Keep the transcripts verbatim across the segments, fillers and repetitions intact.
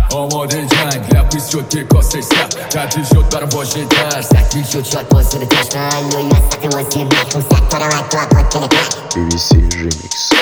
آماده جنگ لبریز شد که کاسه سر تعطیل شد برام واژه درس تکمیل شد شد بازی به تشمن لوی وسط واسه محکوم ست دارم حتی پاک بی بی سی ریمیکس.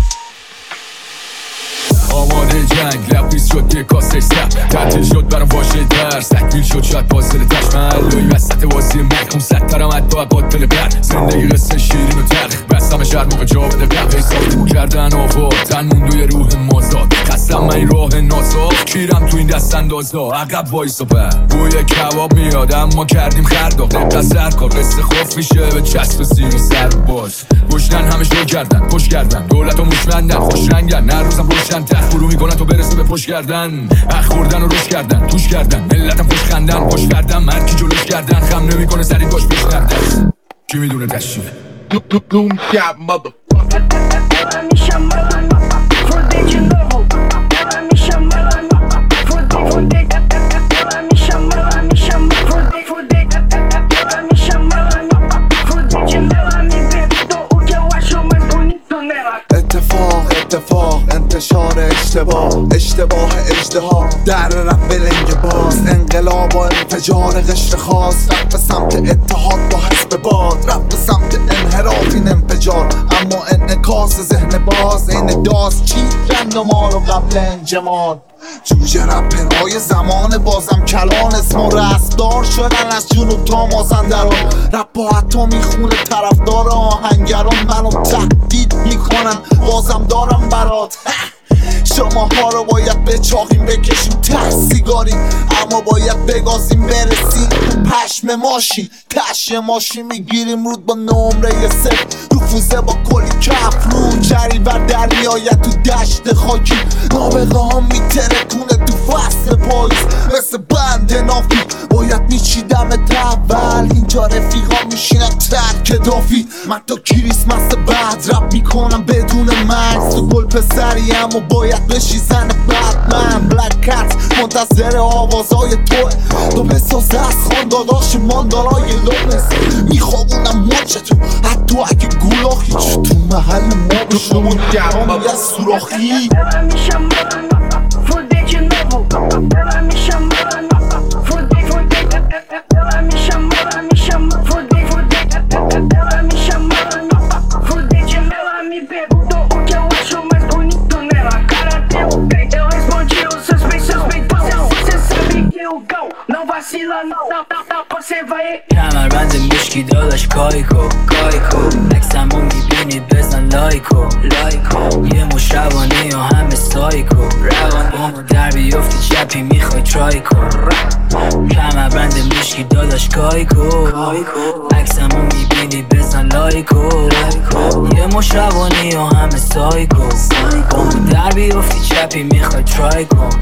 آماده جنگ لبریز شد که کاسه سر تعطیل شد برام واژه درس تکمیل شد شد بازی به تشمن لوی وسط واسه محکوم ست دارم حتی قاتل برد زندگی قصه شیرین و تلخ بستم شهر موقع جا بده قهوه ساختی بو کردن آوا تن موندوی روح مازاد خستم من این راه ناساف کیرم تو این دست اندازا عقب وایسا پر بوی کباب میاد اما کردیم خرداق دقیقه سر کار قصه خوف میشه به چسب و سیر و سر باز گشتن همه شو کردن پش کردن دولت و موشمندن خوش رنگن نه روزم روشن تخ فرو میکنن تو برسه به پش کردن اخ خوردن و روش کردن توش کردن ملتم خوش خندن پش کردن مرکی جلوش کردن خم نمیکنه سری باش پیش نردن کی میدونه دشیه Doom shot motherfucker. Ela me chamando, fudei de novo. Ela me chamando, fudei, fudei. Ela me chamando, me chamando, fudei, fudei. Ela me chamando, fudei de novo. Ela me perguntou o que eu acho mais bonito nela. اتفاق اتفاق انتشار اشتباه اشتباه اجتهاد در رب لنگ باز انقلاب و انفجار قشر خاص رفت به سمت اتحاد با حسب باد رفت به سمت انحراف این انفجار اما انعکاس ذهن باز این داز چی رنگ ما رو قبل انجماد جوجه رپرهای زمان بازم کلان اسم و رسمدار شدن از جنوب تا مازندران رپ ها حتی میخونه طرفدار آهنگران منو تهدید میکنن بازم دارم برات شما ها رو باید بچاقیم بکشیم ته سیگاری اما باید بگازیم برسیم پشم ماشین تش ماشین میگیریم رود با نمره صفر رفوزه با کلی کف رو جری بر در میآید تو دشت خاکی نابغه ها میترکونه تو فصل پاییز مثل بند نافی باید میچیدم اول اینجا رفیقا میشینن ترک دافی من تا کریسمس بعد رپ میکنم بدون مکس تو گل پسری اما باید بشی زن بعد من بلک کت منتظر آوازهای توه تو بساز از خانداداش ماندارای لونس میخوابونم ماچه تو حتی اگه گولاخی چو تو محل ما به شما گرام یه سوراخی Ela me chamando, fudei de novo. Ela me chamando, fudei, fudei. Ela me chamando, me chamando, fudei, fudei. Ela me chamando, fudei de novo. Ela me perguntou o que eu acho mais bonito nela. Cara, deu bem, eu respondi os seus bem, seus bem. Você, você sabe que o gão não vacila, não, não, não, não. Você vai. کمربند مشکی داداش کایکو کایکو عکسمو میبینی بزن لایکو لایکو یه مش روانی و همه سایکو روان عمر در بیفتی چپی میخوای ترای کن کمربند مشکی داداش کایکو کایکو عکسمو میبینی بزن لایکو لایکو یه مش روانی و همه سایکو عمر در بیفتی چپی میخوای ترای کن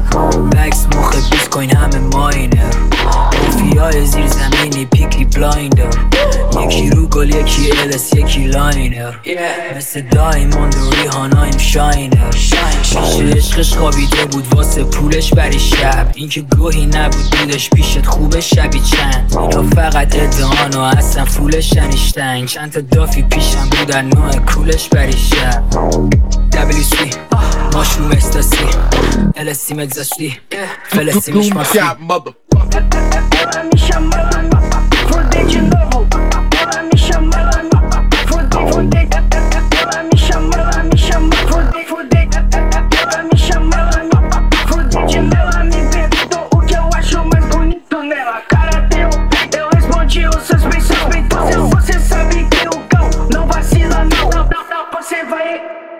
بکس مخ بیت کوین همه ماینر مافیای زیر زمینی پیکی بلایندر یکی رو گل یکی الس یکی لاینر مثل دایموند و ریحانایم شاینر شیشه عشقش خوابیده بود واسه پولش بری شب اینکه گوهی نبود بودش پیشت خوبه شبی چند اینا فقط ادعان و اصلا فولش انیشتین چند تا دافی پیشم بود در نوع کولش بری شب دبلیو سی ماشروم استاسی السی مگزاشتی فلسطینش Doom ماسی shot motherfucker. Ela me chamando, fudei de novo. Ela me chamando, fudei, fudei. Ela me chamando, me chamando, fudei, fudei. Ela me chamando, fudei de novo. Ela me perguntou o que eu acho mais bonito nela. Cara, deu, eu respondi os seus bem, seus bem. Você, você sabe que o cão não vacila, não, não, não, não. Você vai.